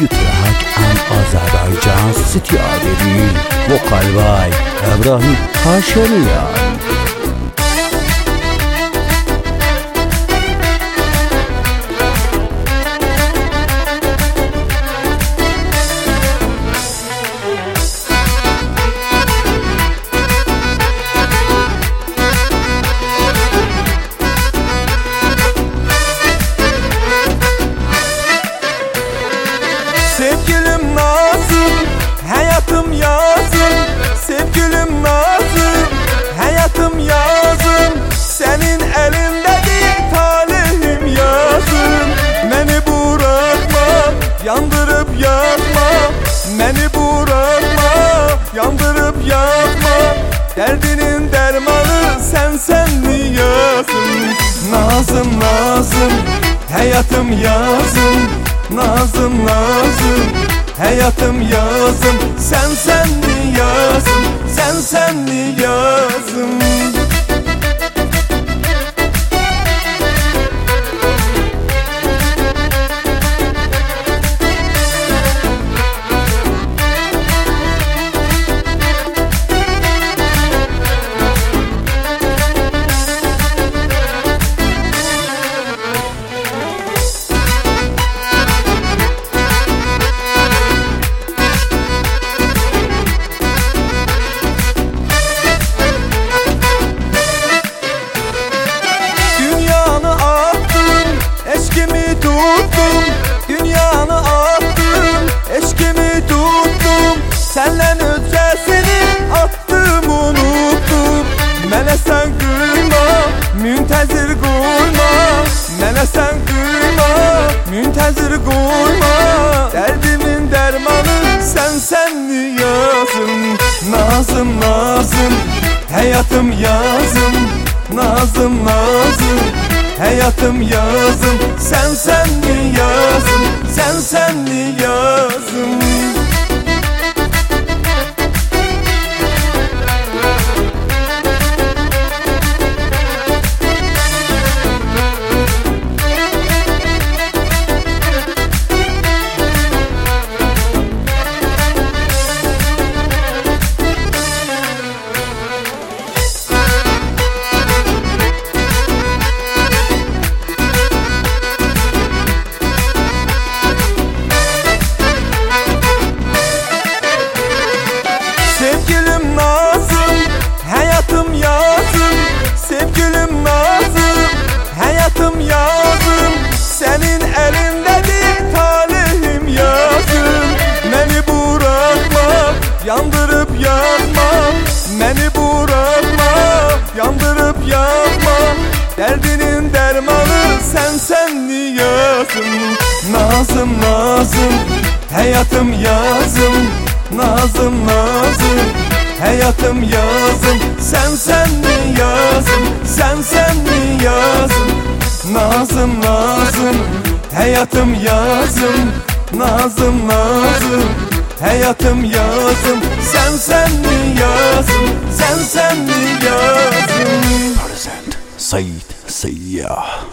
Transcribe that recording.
new track on Azerbaijan Stüdyo Vokal by İbrahim Haşemiyan. Sevgilim Nazım, hayatım yazım. Sevgilim Nazım, hayatım yazım. Senin elindedir talihim yazım. Beni bırakma, yandırıp yakma. Beni bırakma, yandırıp yakma. Derdinin dermanı sen yazım. Nazım Nazım, hayatım yazım. Nazım Nazım, hayatım yazım. Sen mi yazım, sen mi yazım. Dünyanı attım, eşkimi tuttum. Senden ötesini attım, unuttum. Mene sen gülma, müntezir gülma. Mene sen gülma, müntezir gülma. Derdimin dermanı sen mi yazım. Nazım Nazım, hayatım yazım. Nazım Nazım, hayatım yazım. Sen mi yazım, sen mi yazım. Sevgilim Nazım, hayatım yazım. Sevgilim Nazım, hayatım yazım. Senin elindedir talihim yazım. Beni bırakma, yandırıp yakma. Beni bırakma, yandırıp yakma. Derdinin dermanı sen mi yazım. Nazım Nazım, hayatım yazım. Nazım Nazım, hayatım yazım. Sen mi yazım, sen mi yazım. Nazım Nazım, hayatım yazım. Nazım Nazım, hayatım yazım. Sen mi yazım, sen mi yazım. Present Said Seyyah.